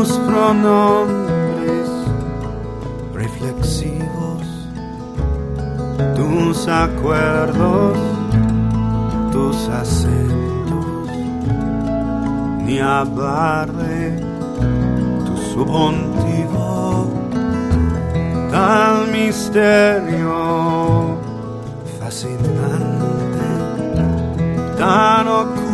tus pronombres reflexivos, tus acuerdos, tus acentos, ni hablar de tu subjuntivo, tal misterio fascinante, tan oculto